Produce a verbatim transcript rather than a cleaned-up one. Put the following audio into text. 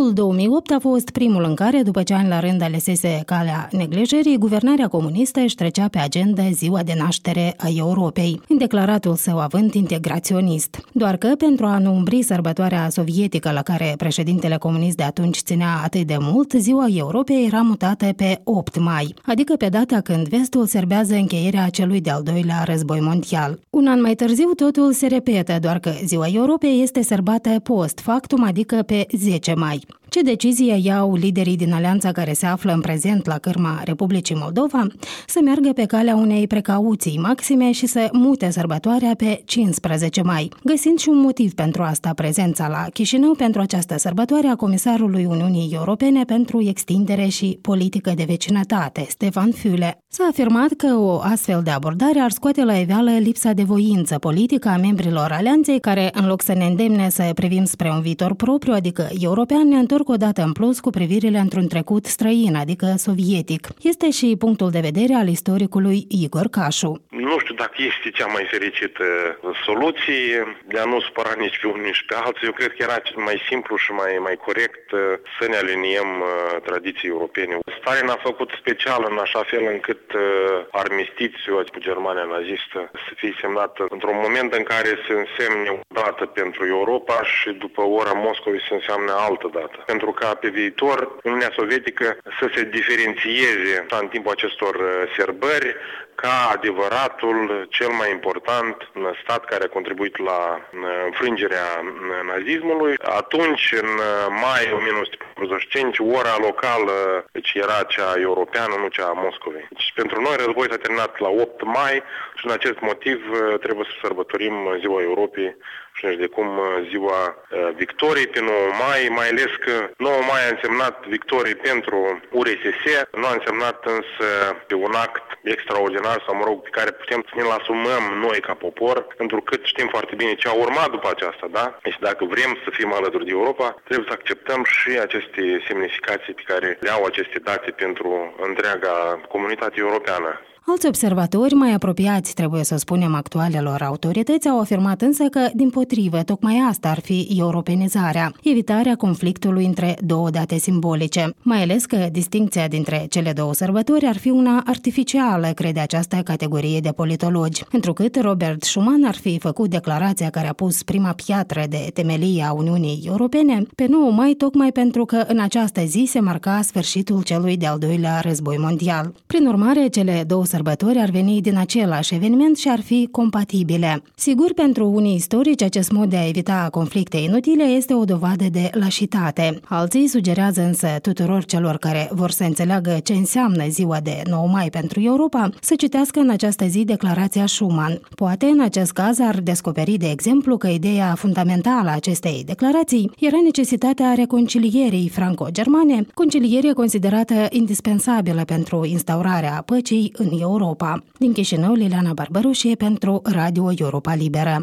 Anul două mii opt a fost primul în care, după ce ani la rând alesese calea neglijării, guvernarea comunistă își trecea pe agenda ziua de naștere a Europei, în declaratul său avânt integraționist. Doar că, pentru a nu umbri sărbătoarea sovietică la care președintele comunist de atunci ținea atât de mult, ziua Europei era mutată pe opt mai, adică pe data când vestul serbează încheierea celui de-al doilea război mondial. Un an mai târziu totul se repetă, doar că ziua Europei este sărbată post factum, adică pe zece mai. Ce decizie iau liderii din alianța care se află în prezent la cârma Republicii Moldova? Să meargă pe calea unei precauții maxime și să mute sărbătoarea pe cincisprezece mai, găsind și un motiv pentru asta, prezența la Chișinău pentru această sărbătoare a comisarului Uniunii Europene pentru extindere și politică de vecinătate, Stefan Füle. S-a afirmat că o astfel de abordare ar scoate la iveală lipsa de voință politică a membrilor alianței, care, în loc să ne îndemne să privim spre un viitor propriu, adică european, ne întorc o dată în plus cu privirile într-un trecut străin, adică sovietic. Este și punctul de vedere al istoricului Igor Cașu. Nu știu dacă este cea mai fericită soluție de a nu supăra nici pe unii nici pe alții. Eu cred că era cel mai simplu și mai, mai corect să ne aliniem uh, tradiții europene. Stalin a făcut special în așa fel încât uh, armistițiul cu Germania nazistă să fie semnat într-un moment în care se însemne o dată pentru Europa și după ora Moscovei se înseamnă altă dată. Pentru ca pe viitor Uniunea Sovietică să se diferențieze în timpul acestor sărbări ca adevăratul, cel mai important stat care a contribuit la înfrângerea nazismului. Atunci, în mai o mie nouă sute patruzeci și cinci, ora locală deci era cea europeană, nu cea a Moscovei. Deci, pentru noi războiul s-a terminat la opt mai și în acest motiv trebuie să sărbătorim Ziua Europei și nici de cum ziua victoriei pe nouă mai, mai ales că nouă mai a însemnat victorie pentru U R S S, nu a însemnat însă un act extraordinar sau, mă rog, pe care putem să ne-l asumăm noi ca popor, pentru că știm foarte bine ce a urmat după aceasta, da? Deci dacă vrem să fim alături de Europa, trebuie să acceptăm și aceste semnificații pe care le au aceste date pentru întreaga comunitate europeană. Alți observatori mai apropiați, trebuie să spunem, actualelor autorități, au afirmat însă că, dimpotrivă, tocmai asta ar fi europenizarea, evitarea conflictului între două date simbolice. Mai ales că distincția dintre cele două sărbători ar fi una artificială, crede această categorie de politologi, întrucât Robert Schuman ar fi făcut declarația care a pus prima piatră de temelie a Uniunii Europene pe nouă mai, tocmai pentru că în această zi se marca sfârșitul celui de-al doilea război mondial. Prin urmare, cele două sărbători ar veni din același eveniment și ar fi compatibile. Sigur, pentru unii istorici, acest mod de a evita conflicte inutile este o dovadă de lașitate. Alții sugerează însă tuturor celor care vor să înțeleagă ce înseamnă ziua de nouă mai pentru Europa să citească în această zi declarația Schuman. Poate, în acest caz, ar descoperi, de exemplu, că ideea fundamentală a acestei declarații era necesitatea reconcilierii franco-germane, conciliere considerată indispensabilă pentru instaurarea păcii în Europa. Din Chișinău, Liliana Barbaroșie pentru Radio Europa Liberă.